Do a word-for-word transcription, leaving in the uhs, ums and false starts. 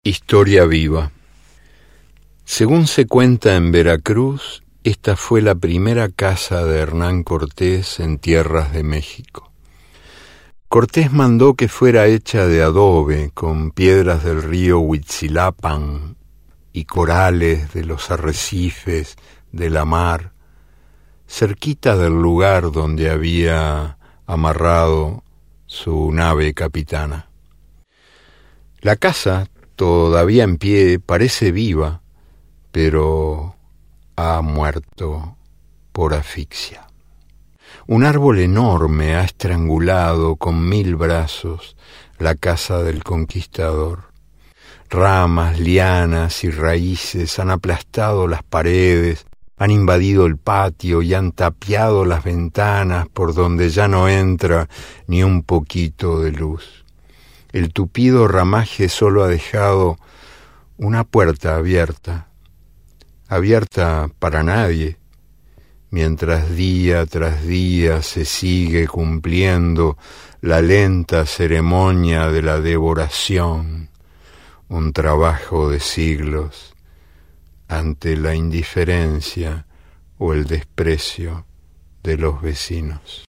Historia viva. Según se cuenta en Veracruz, esta fue la primera casa de Hernán Cortés en tierras de México. Cortés mandó que fuera hecha de adobe, con piedras del río Huitzilapan y corales de los arrecifes de la mar, cerquita del lugar donde había amarrado su nave capitana. La casa, todavía en pie, parece viva, pero ha muerto por asfixia. Un árbol enorme ha estrangulado con mil brazos la casa del conquistador. Ramas, lianas y raíces han aplastado las paredes, han invadido el patio y han tapiado las ventanas por donde ya no entra ni un poquito de luz. El tupido ramaje solo ha dejado una puerta abierta, abierta para nadie, mientras día tras día se sigue cumpliendo la lenta ceremonia de la devoración, un trabajo de siglos ante la indiferencia o el desprecio de los vecinos.